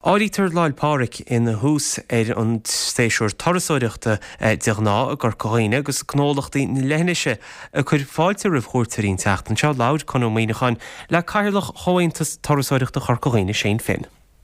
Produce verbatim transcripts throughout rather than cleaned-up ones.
Áirítear Láil Pádraic ina hús ar an stéisiúr torasóireachta deagná a gur cóine agus cnólachtaí na leithneise a chur fáilte rih chóirtarín teachtain seo láir conómíachán le cairlach chohaintas torasóireachta chur cóine sé fin.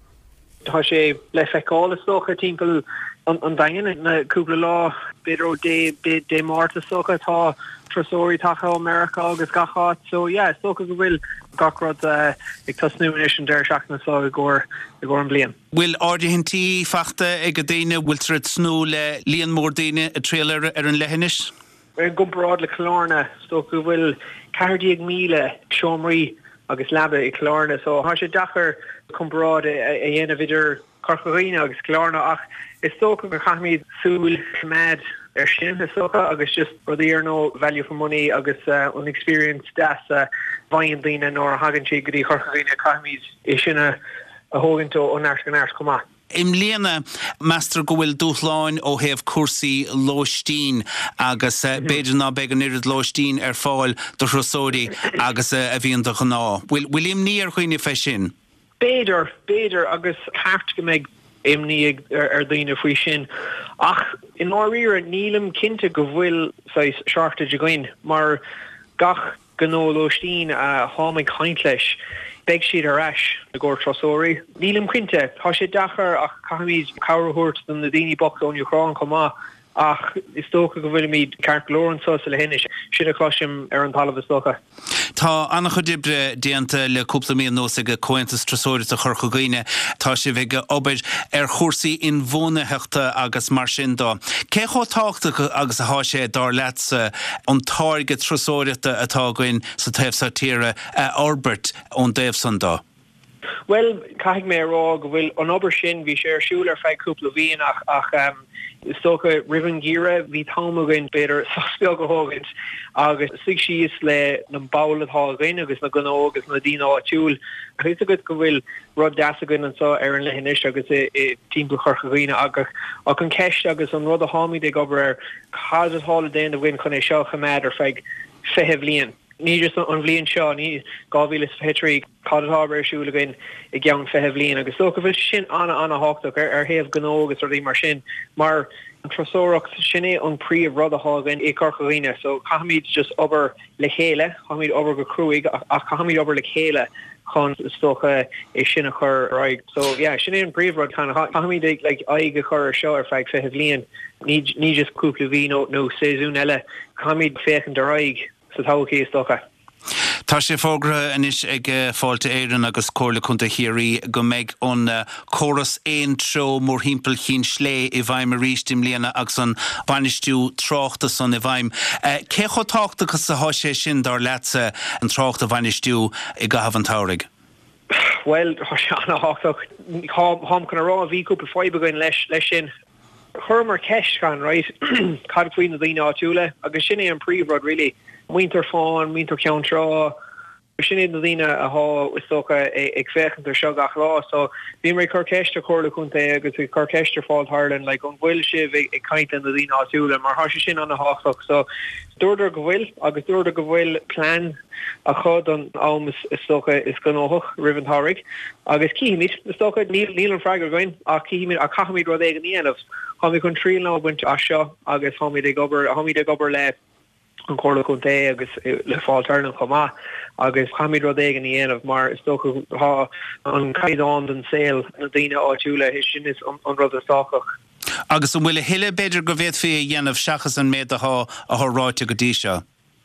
Tá sé le feicála socha timpeall an dain na cúpla lá bidró dé dé máirta socha tá trasóirí tacha America agus gachát, so yeah, socha go bhfuil gachrod ag tasnúis an deir seach na sá ggur ggur an blian. Will ardihintí fachta ag go daine bhfuil trid snú le líon mór daine a trailer ar an leithnis? Ar go brád le clárna, so go bhfuil cardíag míle seomraí agus labbe i clárna, so há sé dachar chun brád a dhéanamh idir carchaghine agus clárna ach is socha go chaithmid súil mad ar sin is socha agus just rudí ar nó value for money agus uh, unexperienced das uh, bhain lína nó a hagann sé go dtí carchaghine chaithmid is sinna a hógann tú ó náis go náis comá. Im léana meastar go bhfuil dúthláin ó thaobh cuasaí lóistín agus uh, mm-hmm. beidir ná beag an irid lóistín ar fáil do thrasóirí agus uh, a bhíon do gná. Bhfuil bhfuil im ní ar chuoine fé sin? Beidir, beidir agus ceart go méid imní ar, ar daoine faoi sin. Ach, in áíre nílam cinnte go bhfuil seachta de goin, mar gach gnó lóistín a tháinig chaint leis beag siad ar eis na gcóir trasóirí. Nílam cinnte, tá sé dachar ach caithmid cabharthirt don na daoine bocht ón Ucrán comá ach is tócha go bhfuil míad ceart glór an sosa le hinne sin a cloisim ar an talamh is tócha. Tá anna chu dibre déanta le cúpla míon nó go cointas trasóirí a chur chugaine tá sé bheith go obair ar chósaí in bhónatheachta agus mar sin dá. Cé cho táachta agus a há sé dar leatsa an táirge trasóireachta atá goin sa taobh satíre Albert ón déobh san dá? Well, caithig mé rá go bhfuil an obair sin bhí sé ar siúil ar feadh cúpla bhíon ach, ach um, is socha rivan gira bhí támagain beidir saspial go hágant agus sig síos le na bála hágain agus na gná agus na dína áitiúil. Chris a go go bhfuil rud deasagain an sa ar an lehinis agus i timppla chorchaghine agus ach an ceist agus an rud a hámid ag obair ar chad hála déana a bhain chun é seo chaméad ar feadh feitheamh líon. Ní just an bblion seo ní gáhílas fetrí cadtábar siúla gain i gceann feitheamh líon agus so go bhfuil sin anna anna háach ar ar thaobh gnó agus ruí mar sin mar an trasóireacht sinné an príomh rud a hágain i carchaghine, so chaithmid just obair le chéile, chaithmid obair go cruúig ach chaithmid obair le chéile chun stocha é sinna chur raig. So yeah, sinné an príomh rud chana chaithmid ag like aig a chur seo ar feadh feitheamh líon ní ní just cúpla bhí nó nó séún eile chaithmid féchan de raig. Tá sé fógra inis ag fáilte éireann agus cóirla chunta hiirí go méid an córas éon tro mór himpeall chin slé i bhaim a rístim líana agus an bhainistiú tráchta san i bhaim. Cé cho táchtachas a há sé sin dar leatsa an tráchta bhainistiú i gahabh an táirg? Well, tá sé anna háach thám chun rá a bhí cúpla fáibe goin leis leis sin. Churmar ceis gan, right? Cad faoin na daoine áitiúla agus sinné an príomh rud really. Muinter fáin, muinter ceantrá, sinné na daoine a há is socha ag féchantar seo gach lá, so bhí mé carceiste chóirla chunta agus ag carceiste fáil Harlan, like an bhfuil sibh ag caiint na daoine áitiúla, mar há sé sin anna háach, so dúirdar go bhfuil agus dúirdar go bhfuil plán a chud an am is socha is gnóthach rivan táirg, agus cíimiid is socha níl an freigar goin a cíimiid a caithmid rud ag an íanamh, hámid chun trí lá buint a seo agus hámid ag obair hámid ag obair le an cóla chunta agus le fáiltarna chomá agus chaimid rud éige ní aanamh mar is tócha há an caiidán den saoil na daoine áitiúla is sin is an rud a stáchach. Agus an bhfuil hiile beidir go bhéad fé dhéanamh seachas an méid ath a th ráite go dtí seo?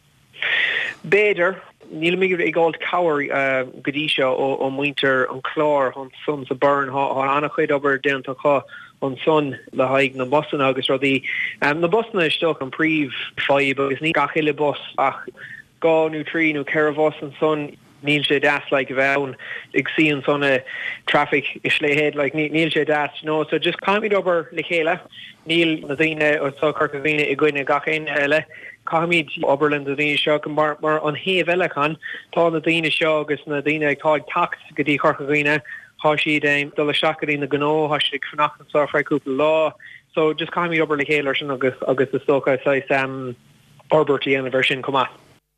Beidir, níl mé ag gáil cabhar go dtí seo ó muinter an chlár an sun sa burn há anna chuid obair déanta chá an son le haig na Boston agus rodí. Um, na Boston is stoch an príomh fáib agus ní gachile bus ach gá nó trí nó ceirhás an son níl sé das like bheann ag sí an sonna traffic is léhéad like níl sé das no, so just caiimid obair le chéile níl na daoine ó tá carcaghine i gcuine gachéin eile caiimid oberland na daoine seo mar mar an thaobh eile chun tá na daoine seo agus na daoine ag táid tax go dtí carcaghine há siad um, do le seachaí na gnó há siad ag fnach an sa freiúpla lá, so just caiimid obair le chéile sin agus agus is tócha sais um, Albertí an a bhar sin comá.